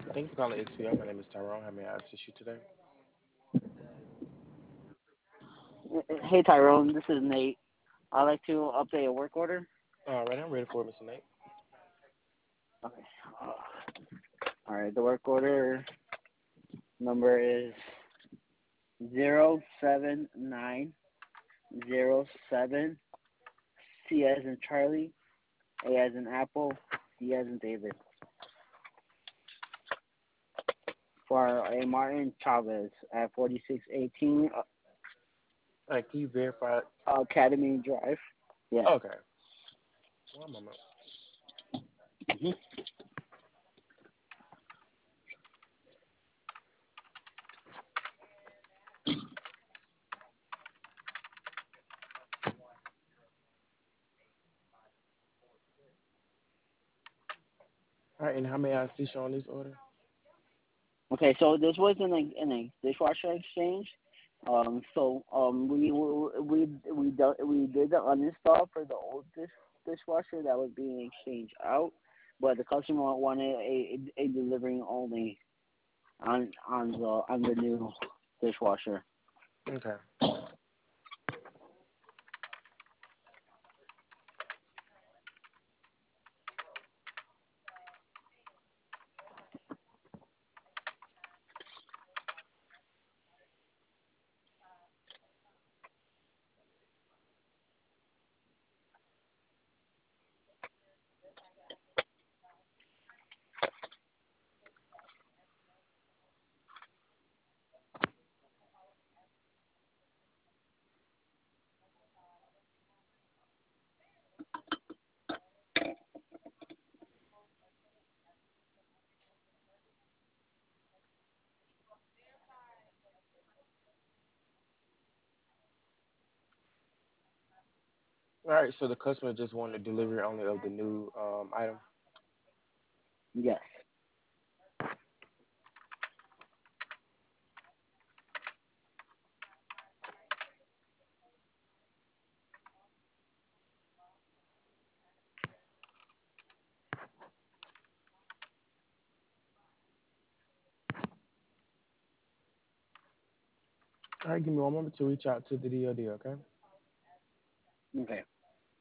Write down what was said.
Thank you for calling HCL. My name is Tyrone. How may I assist you today? Hey Tyrone, this is Nate. I'd like to update a work order. All right, I'm ready for it, Mr. Nate. Okay. All right. The work order number is 07907. C as in Charlie, A as in Apple, D as in David. For a Martin Chavez at 4618 All right, can you verify? Academy Drive. Yes. Okay, one moment. hmm All right, and how may I assist you on this order? Okay, so this was in a dishwasher exchange. We did the uninstall for the old dishwasher that was being exchanged out, but the customer wanted a delivering only on the new dishwasher. Okay. All right, so the customer just wanted delivery only of the new item. Yes. All right, give me one moment to reach out to the DOD, okay? Okay.